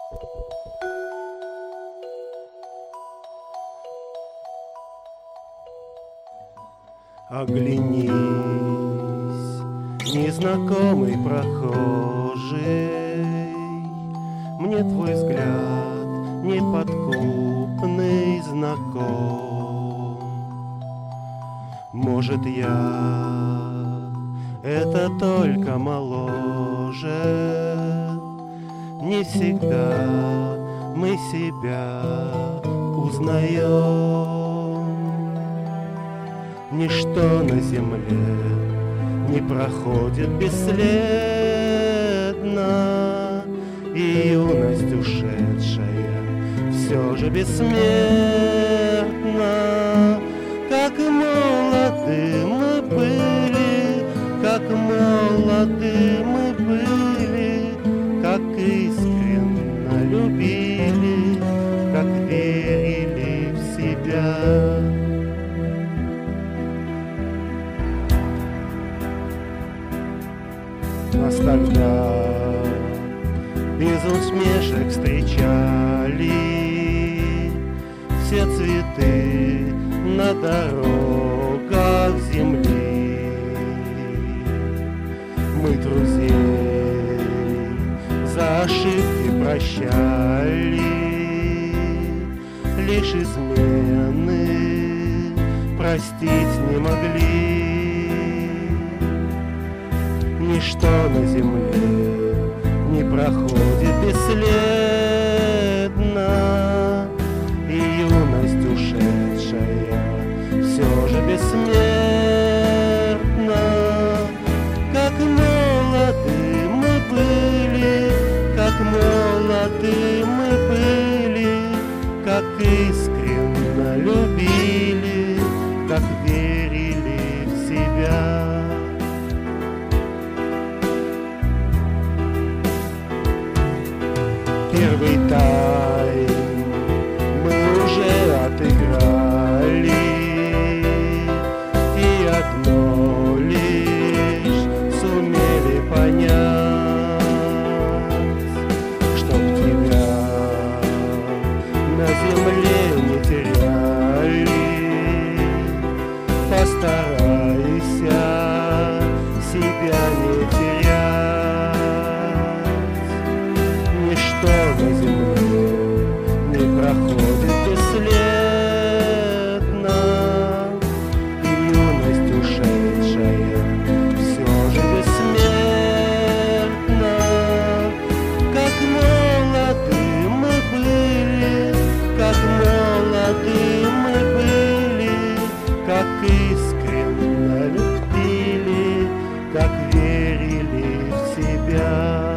Оглянись, незнакомый прохожий, мне твой взгляд неподкупный знаком. Может, я это только моложе, не всегда мы себя узнаем. Ничто на земле не проходит бесследно, и юность ушедшая все же бессмертна. Как молоды мы были, как молоды мы были, как искренно любили, как верили в себя. Нас тогда без усмешек встречали все цветы на дорогах земли. Мы друзей за ошибки прощали, лишь измены простить не могли. Ничто на земле не проходит бесследно, и юность ушедшая все же бессмертна. Как молоды мы были, как молоды мы были, как искренно любили, как верили в себя. Первый тайм мы уже отыграли, и одно лишь сумели понять, чтоб тебя на земле не теряли. Постарайся себя не терять. Ничто на земле не проходит бесследно, и юность ушедшая все же бессмертна. Как молоды мы были, как молоды мы были, как искренно любили, как верили в себя.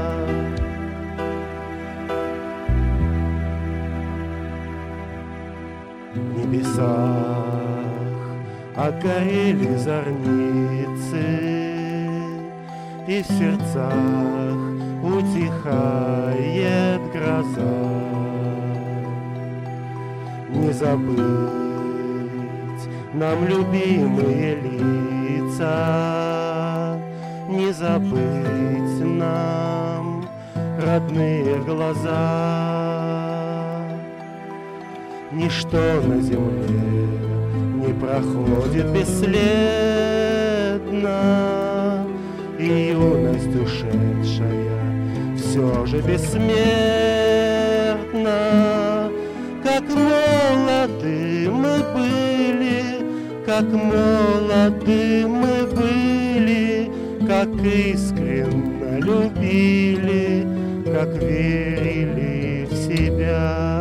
В небесах огорели зорницы, и в сердцах утихает гроза. Не забыть нам любимые лица, не забыть нам родные глаза. Ничто на земле не проходит бесследно, и юность ушедшая все же бессмертна. Как молоды мы были, как молоды мы были, как искренно любили, как верили в себя.